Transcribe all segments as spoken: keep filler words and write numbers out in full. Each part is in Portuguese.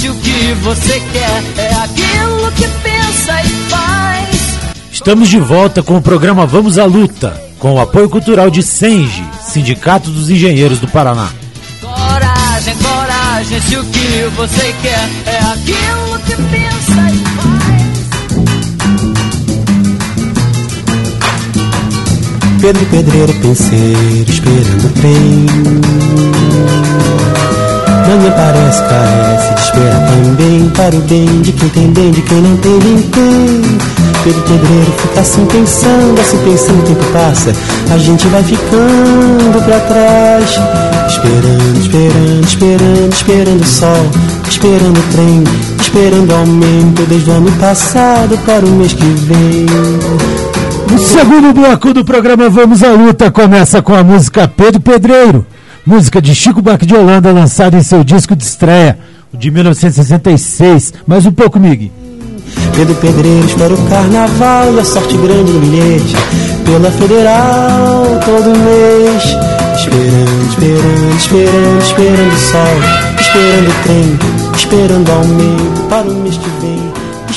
se o que você quer é aquilo que pensa e faz. Estamos de volta com o programa Vamos à Luta, com o apoio cultural de Senge, Sindicato dos Engenheiros do Paraná. Coragem, coragem, se o que você quer é aquilo que pensa e faz. Pedro Pedreiro, penseiro, esperando o trem. Manhã parece, carece, de espera também. Para o bem de quem tem bem, de quem não tem ninguém. Pedro Pedreiro fica assim pensando, assim pensando, o tempo passa, a gente vai ficando pra trás. Esperando, esperando, esperando, esperando o sol, esperando o trem, esperando aumento desde o ano passado para o mês que vem. O segundo bloco do programa Vamos à Luta começa com a música Pedro Pedreiro, música de Chico Buarque de Holanda, lançada em seu disco de estreia, de mil novecentos e sessenta e seis. Mais um pouco, Mig. Pedro Pedreiro espera o carnaval e a sorte grande no bilhete, pela federal todo mês. Esperando, esperando, esperando, esperando o sol, esperando o trem, esperando aumento para o mês que vem.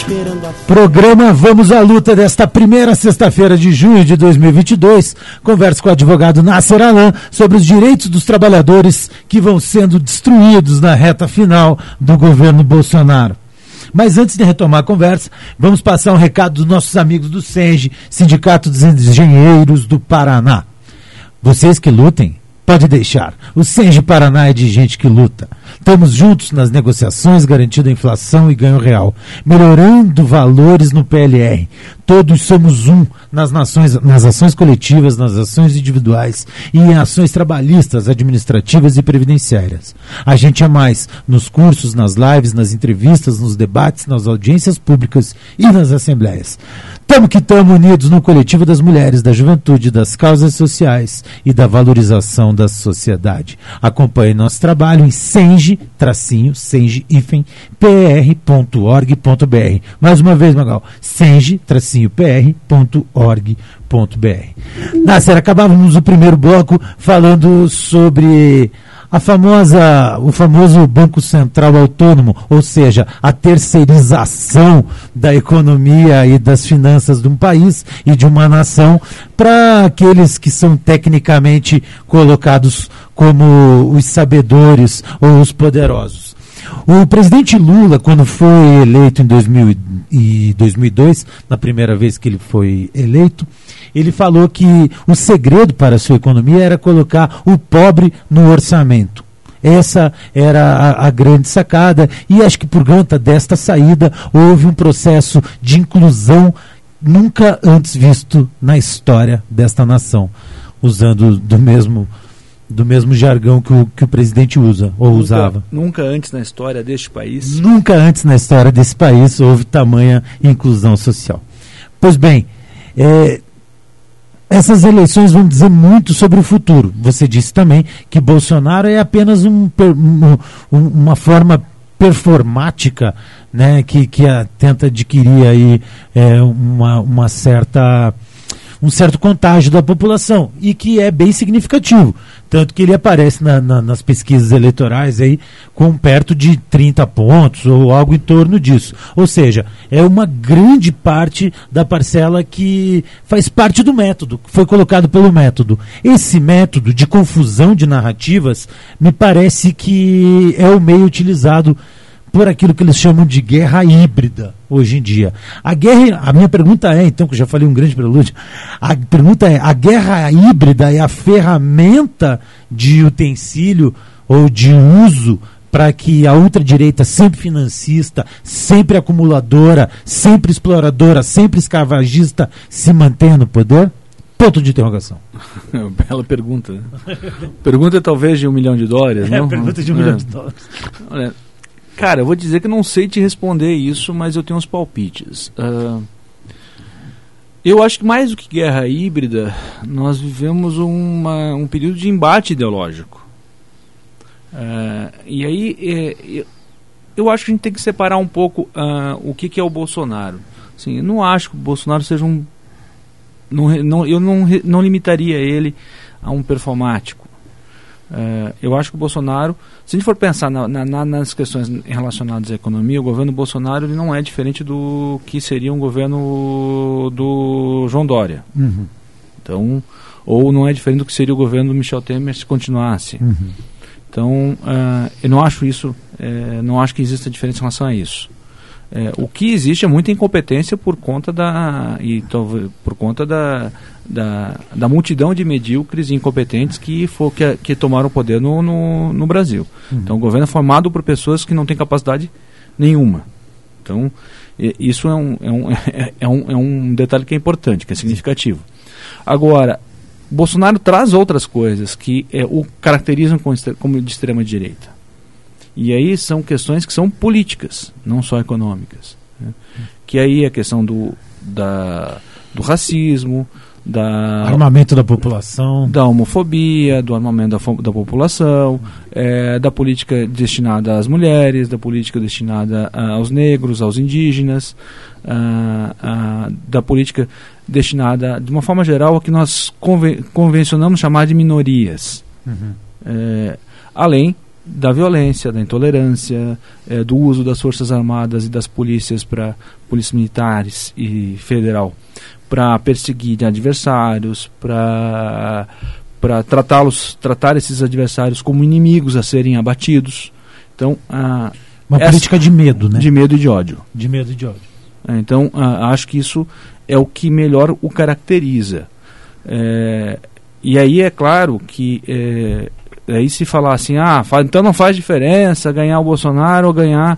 Programa Vamos à Luta desta primeira sexta-feira de junho de dois mil e vinte e dois. Converso com o advogado Nasser Alan sobre os direitos dos trabalhadores que vão sendo destruídos na reta final do governo Bolsonaro. Mas antes de retomar a conversa, vamos passar um recado dos nossos amigos do Senge, Sindicato dos Engenheiros do Paraná. Vocês que lutem, pode deixar. O Senge Paraná é de gente que luta. Estamos juntos nas negociações, garantindo a inflação e ganho real, melhorando valores no P L R. Todos somos um nas, nações, nas ações coletivas, nas ações individuais e em ações trabalhistas, administrativas e previdenciárias. A gente é mais nos cursos, nas lives, nas entrevistas, nos debates, nas audiências públicas e nas assembleias. Tamo que tamo unidos no coletivo das mulheres, da juventude, das causas sociais e da valorização da sociedade. Acompanhe nosso trabalho em senge, tracinho, senge, hífen, p r ponto org ponto b r. Mais uma vez, Magal, senge, tracinho, p r ponto org ponto b r. Nasser, acabávamos o primeiro bloco falando sobre a famosa, o famoso Banco Central Autônomo, ou seja, a terceirização da economia e das finanças de um país e de uma nação para aqueles que são tecnicamente colocados como os sabedores ou os poderosos. O presidente Lula, quando foi eleito em dois mil e dois, na primeira vez que ele foi eleito, ele falou que o segredo para a sua economia era colocar o pobre no orçamento. Essa era a, a grande sacada, e acho que por conta desta saída houve um processo de inclusão nunca antes visto na história desta nação, usando do mesmo, do mesmo jargão que o, que o presidente usa, ou nunca, usava. Nunca antes na história deste país. Nunca antes na história desse país houve tamanha inclusão social. Pois bem, é, essas eleições vão dizer muito sobre o futuro. Você disse também que Bolsonaro é apenas um, um, uma forma performática, né, que, que a, tenta adquirir aí, é, uma, uma certa, um certo contágio da população, e que é bem significativo. Tanto que ele aparece na, na, nas pesquisas eleitorais aí com perto de trinta pontos ou algo em torno disso. Ou seja, é uma grande parte da parcela que faz parte do método, que foi colocado pelo método. Esse método de confusão de narrativas me parece que é o meio utilizado por aquilo que eles chamam de guerra híbrida hoje em dia. A guerra, a minha pergunta é, então, que eu já falei um grande prelúdio, a pergunta é, a guerra híbrida é a ferramenta de utensílio ou de uso para que a ultradireita, sempre financista, sempre acumuladora, sempre exploradora, sempre escravagista, se mantenha no poder? Ponto de interrogação. Bela pergunta. Né? Pergunta talvez de um milhão de dólares, é, não? Pergunta de um é. milhão de dólares. Olha, cara, eu vou dizer que não sei te responder isso, mas eu tenho uns palpites. Uh, eu acho que mais do que guerra híbrida, nós vivemos uma, um período de embate ideológico. Uh, e aí, é, eu, eu acho que a gente tem que separar um pouco uh, o que, que é o Bolsonaro. Assim, eu não acho que o Bolsonaro seja um... Não, não, eu não, não limitaria ele a um performático. É, eu acho que o Bolsonaro, se a gente for pensar na, na, nas questões relacionadas à economia, o governo Bolsonaro ele não é diferente do que seria um governo do João Dória. Uhum. Então, ou não é diferente do que seria o governo do Michel Temer se continuasse. Uhum. Então, uh, eu não acho isso, é, não acho que exista diferença em relação a isso. É, o que existe é muita incompetência por conta da e talvez por conta da, da, da multidão de medíocres e incompetentes que, for, que, que tomaram o poder no, no, no Brasil. Uhum. Então o governo é formado por pessoas que não têm capacidade nenhuma. Então e, isso é um, é, um, é, é, um, é um detalhe que é importante, que é significativo. Agora, Bolsonaro traz outras coisas que é, o caracterizam como, como de extrema direita. E aí são questões que são políticas, não só econômicas. Né? Que aí é a questão do, da, do racismo, da armamento da população, da homofobia, do armamento da, da população, é, da política destinada às mulheres, da política destinada aos negros, aos indígenas, a, a, da política destinada, de uma forma geral, a que nós conven, convencionamos chamar de minorias. Uhum. É, além da violência, da intolerância, é, do uso das forças armadas e das polícias para polícias militares e federal para perseguir adversários, para para tratá-los, tratar esses adversários como inimigos a serem abatidos. Então, a, uma essa, política de medo, né? De medo e de ódio. De medo e de ódio. É, então, a, acho que isso é o que melhor o caracteriza. É, e aí é claro que é, aí se falar assim, ah, faz, então não faz diferença ganhar o Bolsonaro ou ganhar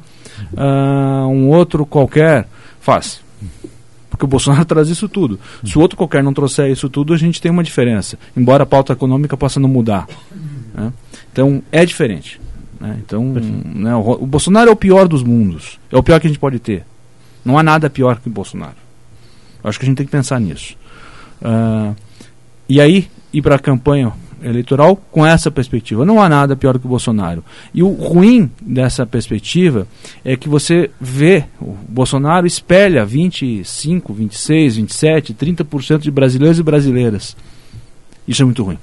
uh, um outro qualquer, faz. Porque o Bolsonaro traz isso tudo. Se o outro qualquer não trouxer isso tudo, a gente tem uma diferença, embora a pauta econômica possa não mudar. Né? Então, é diferente. Né? Então, né, o, o Bolsonaro é o pior dos mundos. É o pior que a gente pode ter. Não há nada pior que o Bolsonaro. Acho que a gente tem que pensar nisso. Uh, e aí, ir para a campanha eleitoral com essa perspectiva. Não há nada pior do que o Bolsonaro. E o ruim dessa perspectiva é que você vê, o Bolsonaro espelha vinte e cinco, vinte e seis, vinte e sete, trinta por cento de brasileiros e brasileiras. Isso é muito ruim.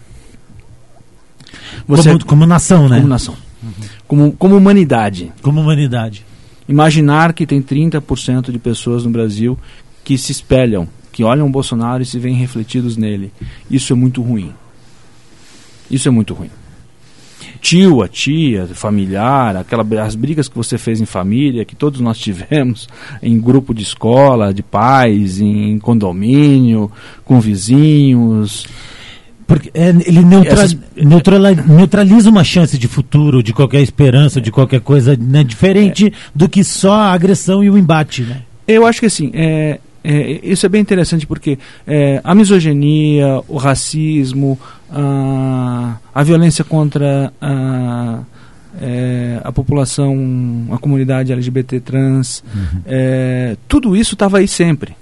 Você, como, como nação, né? Como nação. Uhum. Como, como humanidade. Como humanidade. Imaginar que tem trinta por cento de pessoas no Brasil que se espelham, que olham o Bolsonaro e se veem refletidos nele. Isso é muito ruim. Isso é muito ruim. Tio, a tia, familiar, aquela, as brigas que você fez em família, que todos nós tivemos, em grupo de escola, de pais, em condomínio, com vizinhos. Porque é, ele neutra, Essas, neutrala, neutraliza uma chance de futuro, de qualquer esperança, de qualquer coisa, né, diferente é, do que só a agressão e o embate. Né? Eu acho que assim, é, é, isso é bem interessante porque é, a misoginia, o racismo, a, a violência contra a, é, a população, a comunidade L G B T trans, uhum. é, tudo isso estava aí sempre.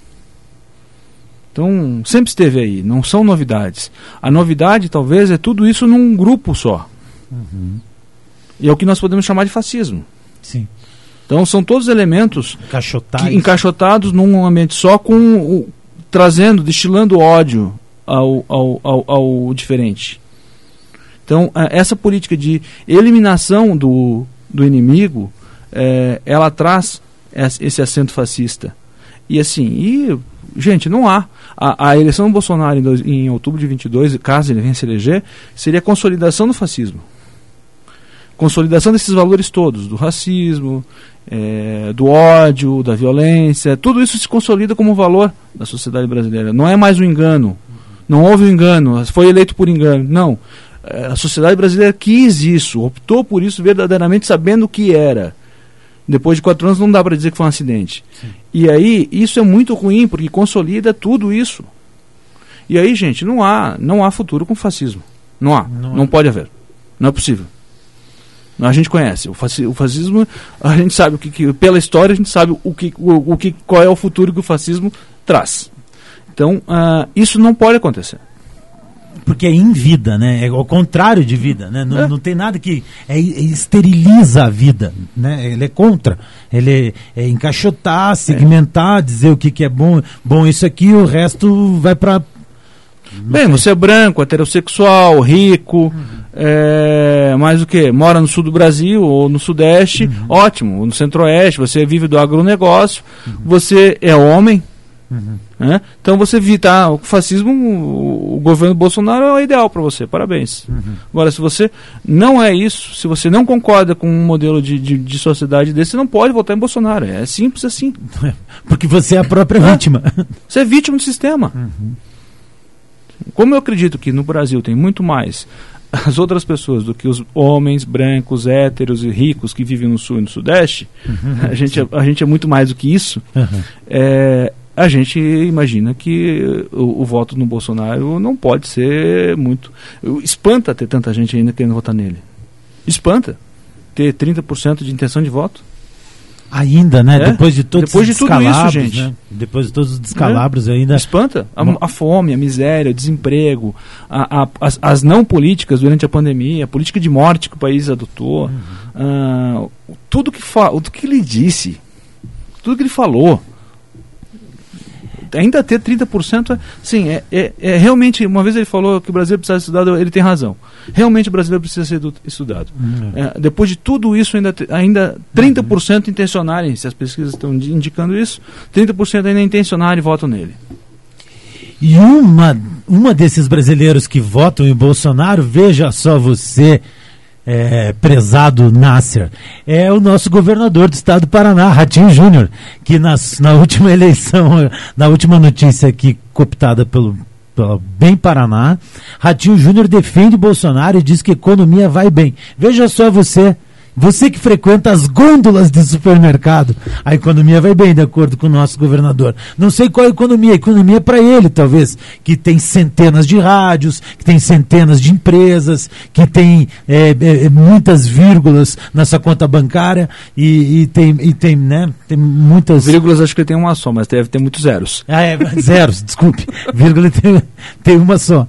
Então, sempre esteve aí, não são novidades. A novidade, talvez, é tudo isso num grupo só. Uhum. E é o que nós podemos chamar de fascismo. Sim. Então, são todos elementos encaixotados, que, encaixotados num ambiente só, com o, trazendo, destilando ódio ao, ao, ao, ao diferente. Então, essa política de eliminação do, do inimigo, é, ela traz esse acento fascista. E assim, e, gente, não há. A, a eleição do Bolsonaro em, dois, em outubro de vinte e dois, caso ele venha se eleger, seria a consolidação do fascismo. Consolidação desses valores todos, do racismo, é, do ódio, da violência, tudo isso se consolida como valor da sociedade brasileira. Não é mais um engano. Não houve um engano, foi eleito por engano. Não. A sociedade brasileira quis isso, optou por isso verdadeiramente sabendo o que era. Depois de quatro anos não dá para dizer que foi um acidente. Sim. E aí, isso é muito ruim, porque consolida tudo isso. E aí, gente, não há, não há futuro com o fascismo. Não há, não, não pode haver. Não é possível. A gente conhece. O, fasci, o fascismo, a gente sabe, o que, que, pela história, a gente sabe o que, o, o que, qual é o futuro que o fascismo traz. Então, uh, isso não pode acontecer. Porque é em vida, né? É ao contrário de vida, né? Não, é. não tem nada que é, é esteriliza a vida, né? Ele é contra. Ele é, é encaixotar, segmentar, é. dizer o que, que é bom, bom isso aqui, o resto vai para... Bem, sei. Você é branco, heterossexual, rico, uhum. É, mas o que? Mora no sul do Brasil ou no sudeste, uhum. ótimo. Ou no centro-oeste, você vive do agronegócio, uhum. você é homem, uhum. né? Então você vive, tá, o fascismo, o, o governo Bolsonaro é o ideal para você, parabéns. Uhum. Agora, se você não é isso, se você não concorda com um modelo de, de, de sociedade desse, você não pode votar em Bolsonaro. É simples assim. Porque você é a própria é. vítima. Você é vítima do sistema. Uhum. Como eu acredito que no Brasil tem muito mais as outras pessoas do que os homens brancos, héteros e ricos que vivem no sul e no sudeste, uhum, a, gente é, a gente é muito mais do que isso, uhum. é, a gente imagina que o, o voto no Bolsonaro não pode ser muito... Espanta ter tanta gente ainda querendo votar nele. Espanta ter trinta por cento de intenção de voto. Ainda, né? É? Depois de todos Depois os de tudo isso, gente. Né? Depois de todos os descalabros é. ainda... Espanta. A, a fome, a miséria, o desemprego, a, a, as, as não políticas durante a pandemia, a política de morte que o país adotou, uhum. uh, tudo que fa- tudo que ele disse, tudo que ele falou, ainda ter trinta por cento, sim, é, é, é realmente, uma vez ele falou que o Brasil precisa ser estudado, ele tem razão. Realmente o brasileiro precisa ser estudado. Uhum. É, depois de tudo isso, ainda, ainda trinta por cento uhum. intencionarem, se as pesquisas estão indicando isso, trinta por cento ainda intencionarem e votam nele. E uma, uma desses brasileiros que votam em Bolsonaro, veja só você, É, prezado Nasser, é o nosso governador do estado do Paraná, Ratinho Júnior, que nas, na última eleição, na última notícia aqui cooptada pelo, pelo Bem Paraná, Ratinho Júnior defende Bolsonaro e diz que a economia vai bem. Veja só você, você que frequenta as gôndolas de supermercado, a economia vai bem, de acordo com o nosso governador. Não sei qual é a economia, a economia é para ele, talvez, que tem centenas de rádios, que tem centenas de empresas, que tem é, é, muitas vírgulas na sua conta bancária e, e, tem, e tem, né, tem muitas... Vírgulas acho que tem uma só, mas deve ter muitos zeros. Ah, é, zeros, desculpe. Vírgula tem, tem uma só.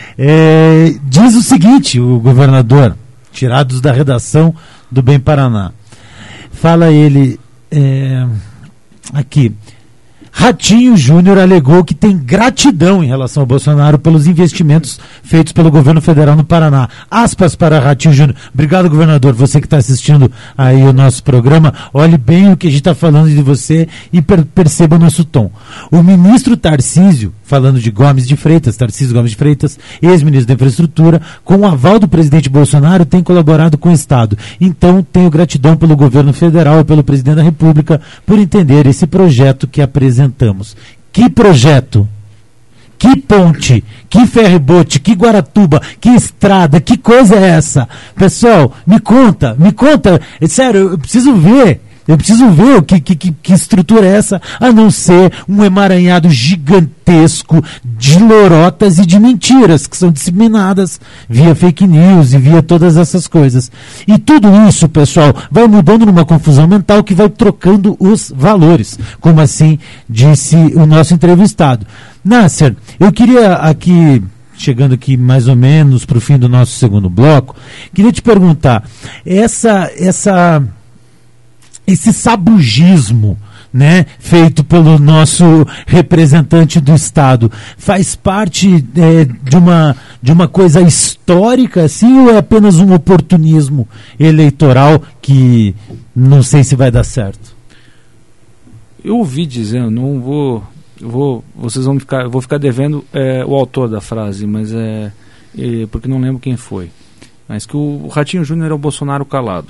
É, diz o seguinte, o governador, tirados da redação do Bem Paraná. Fala ele é, aqui. Ratinho Júnior alegou que tem gratidão em relação ao Bolsonaro pelos investimentos feitos pelo governo federal no Paraná. Aspas para Ratinho Júnior. Obrigado, governador. Você que está assistindo aí o nosso programa, olhe bem o que a gente está falando de você e per- perceba o nosso tom. O ministro Tarcísio, falando de Gomes de Freitas, Tarcísio Gomes de Freitas, ex-ministro da Infraestrutura, com o aval do presidente Bolsonaro, tem colaborado com o Estado. Então, tenho gratidão pelo governo federal e pelo presidente da República por entender esse projeto que apresentamos. Que projeto? Que ponte? Que ferryboat? Que Guaratuba? Que estrada? Que coisa é essa? Pessoal, me conta, me conta. É sério, eu preciso ver. Eu preciso ver que, que, que estrutura é essa, a não ser um emaranhado gigantesco de lorotas e de mentiras que são disseminadas via fake news e via todas essas coisas. E tudo isso, pessoal, vai mudando numa confusão mental que vai trocando os valores, como assim disse o nosso entrevistado. Nasser, eu queria aqui, chegando aqui mais ou menos para o fim do nosso segundo bloco, queria te perguntar, essa... essa esse sabugismo, né, feito pelo nosso representante do Estado, faz parte é, de, uma, de uma coisa histórica, assim, ou é apenas um oportunismo eleitoral que não sei se vai dar certo? Eu ouvi dizendo, não vou, vou vocês vão ficar, eu vou ficar devendo é, o autor da frase, mas é, é porque não lembro quem foi, mas que o, o Ratinho Júnior é o Bolsonaro calado.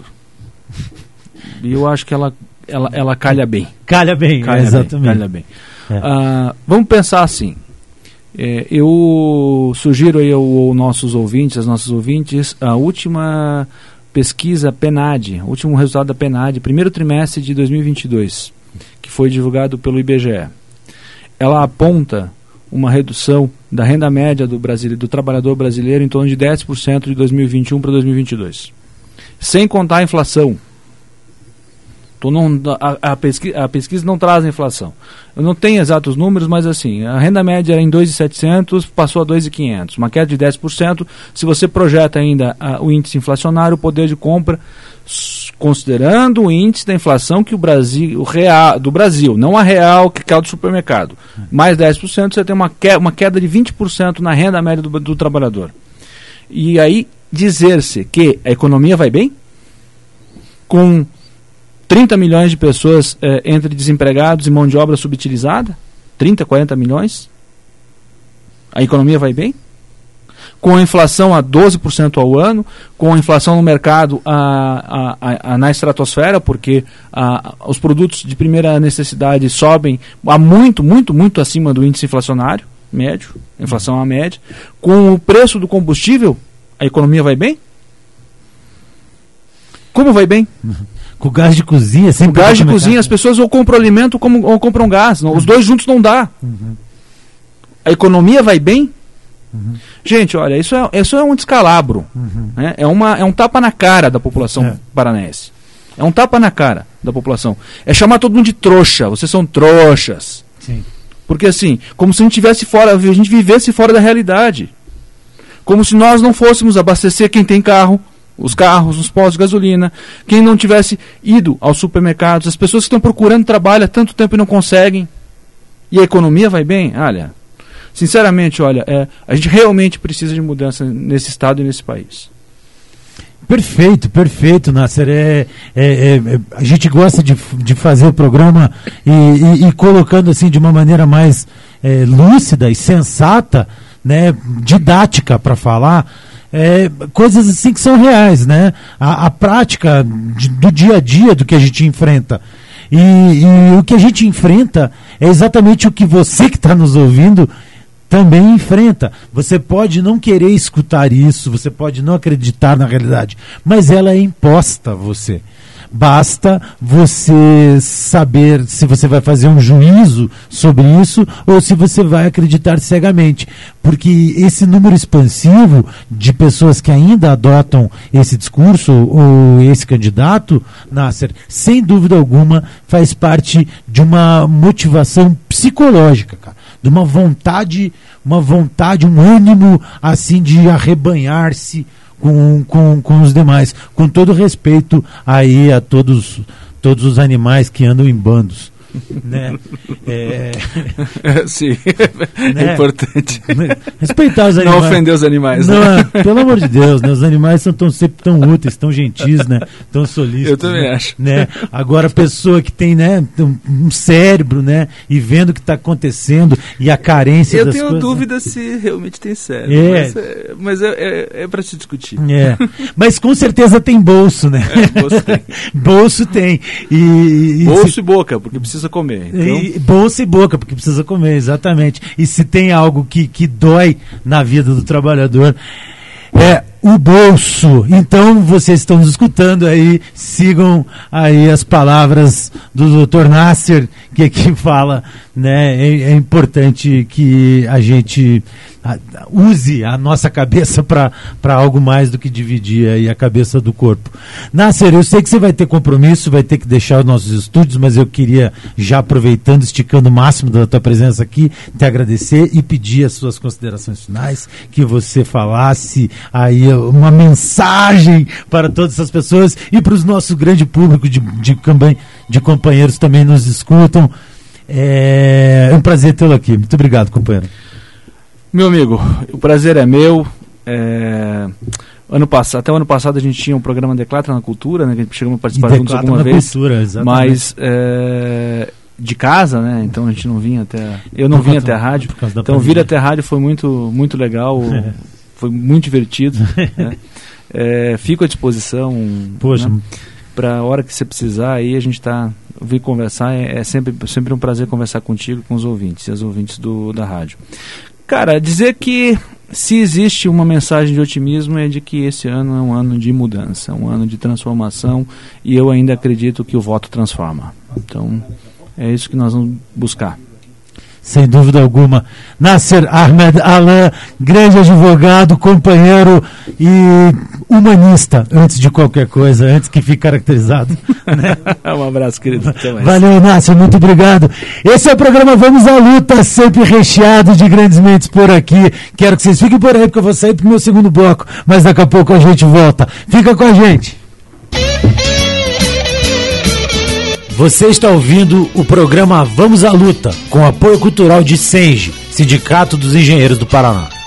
E eu acho que ela, ela, ela calha bem. Calha bem, calha exatamente. Bem, calha bem. É. Uh, vamos pensar assim. É, eu sugiro aí aos nossos ouvintes, aos nossos ouvintes, a última pesquisa PNAD, o último resultado da PNAD, primeiro trimestre de dois mil e vinte e dois, que foi divulgado pelo I B G E. Ela aponta uma redução da renda média do, Brasil, do trabalhador brasileiro em torno de dez por cento de dois mil e vinte e um para dois mil e vinte e dois. Sem contar a inflação. Não, a, a, pesquisa, a pesquisa não traz a inflação. Eu não tenho exatos números, mas assim, a renda média era em dois mil e setecentos, passou a dois mil e quinhentos, uma queda de dez por cento. Se você projeta ainda a, o índice inflacionário, o poder de compra, considerando o índice da inflação que o Brasil, o real, do Brasil, não a real que caiu do supermercado, mais dez por cento, você tem uma queda, uma queda de vinte por cento na renda média do, do trabalhador. E aí, dizer-se que a economia vai bem, com trinta milhões de pessoas eh, entre desempregados e mão de obra subutilizada, trinta, quarenta milhões, a economia vai bem? Com a inflação a doze por cento ao ano, com a inflação no mercado a, a, a, a na estratosfera, porque a, os produtos de primeira necessidade sobem a muito, muito, muito acima do índice inflacionário médio, inflação à média, com o preço do combustível, a economia vai bem? Como vai bem? Com gás de cozinha, sempre. Com gás de cozinha, as pessoas ou compram alimento como, ou compram gás. Não, os dois juntos não dá. Uhum. A economia vai bem? Uhum. Gente, olha, isso é, isso é um descalabro. Uhum. Né? É, uma, é um tapa na cara da população é. paranaense. É um tapa na cara da população. É chamar todo mundo de trouxa. Vocês são trouxas. Sim. Porque assim, como se a gente tivesse fora, a gente vivesse fora da realidade. Como se nós não fôssemos abastecer quem tem carro, os carros, os postos de gasolina, quem não tivesse ido aos supermercados, as pessoas que estão procurando trabalho há tanto tempo e não conseguem. E a economia vai bem? Olha, sinceramente, olha, é, a gente realmente precisa de mudança nesse estado e nesse país. Perfeito, perfeito, Nasser. É, é, é, a gente gosta de, de fazer o programa e, e, e colocando assim de uma maneira mais é, lúcida e sensata, né, didática para falar, é, coisas assim que são reais, né? A, a prática de, do dia a dia do que a gente enfrenta. E, e o que a gente enfrenta é exatamente o que você que está nos ouvindo também enfrenta. Você pode não querer escutar isso, você pode não acreditar na realidade, mas ela é imposta a você. Basta você saber se você vai fazer um juízo sobre isso ou se você vai acreditar cegamente. Porque esse número expansivo de pessoas que ainda adotam esse discurso ou esse candidato, Nasser, sem dúvida alguma, faz parte de uma motivação psicológica, cara. De uma vontade, uma vontade, um ânimo assim de arrebanhar-se com, com, com os demais, com todo respeito aí a todos, todos os animais que andam em bandos. Né? É... Sim, né? É importante respeitar os animais, não ofender os animais, não, né? Pelo amor de Deus, né? Os animais são tão, sempre tão úteis, tão gentis, né? Tão solícitos. Eu também né? acho, né? Agora a pessoa que tem, né, um cérebro, né, e vendo o que está acontecendo e a carência eu das tenho coisas, dúvida né? se realmente tem cérebro, é. mas é, mas é, é, é para se discutir. É. Mas com certeza tem bolso, né? É, bolso tem, bolso tem. E, e bolso se... e boca, porque precisa comer. Então... E, bolsa e boca, porque precisa comer, exatamente. E se tem algo que, que dói na vida do trabalhador, é o bolso. Então, vocês estão nos escutando aí, sigam aí as palavras do doutor Nasser, que aqui fala, né? É, é importante que a gente a, use a nossa cabeça para algo mais do que dividir aí a cabeça do corpo. Nasser, eu sei que você vai ter compromisso, vai ter que deixar os nossos estúdios, mas eu queria, já aproveitando, esticando o máximo da tua presença aqui, te agradecer e pedir as suas considerações finais, que você falasse aí uma mensagem para todas essas pessoas e para os nossos grande público de, de, de companheiros também nos escutam. É um prazer tê-lo aqui. Muito obrigado, companheiro. Meu amigo, o prazer é meu. É... Ano passado, até o ano passado a gente tinha um programa Declatra na Cultura, né, que a gente chegou a participar juntos alguma vez, cultura, mas é... de casa, né? Então a gente não vinha até, eu não vinha até a rádio. Então vir até a rádio foi muito, muito legal. É. Foi muito divertido. Né? É, fico à disposição. Poxa. Né? Para a hora que você precisar, aí a gente está vir conversar. É, é sempre, sempre um prazer conversar contigo, com os ouvintes e as ouvintes do, da rádio. Cara, dizer que se existe uma mensagem de otimismo é de que esse ano é um ano de mudança, um ano de transformação, e eu ainda acredito que o voto transforma. Então, é isso que nós vamos buscar. Sem dúvida alguma. Nasser Ahmed Alan, grande advogado, companheiro e humanista, antes de qualquer coisa, antes que fique caracterizado. Né? Um abraço, querido. Até mais. Valeu, Nasser, muito obrigado. Esse é o programa Vamos à Luta, sempre recheado de grandes mentes por aqui. Quero que vocês fiquem por aí, porque eu vou sair pro meu segundo bloco, mas daqui a pouco a gente volta. Fica com a gente. Você está ouvindo o programa Vamos à Luta, com apoio cultural de Senge, Sindicato dos Engenheiros do Paraná.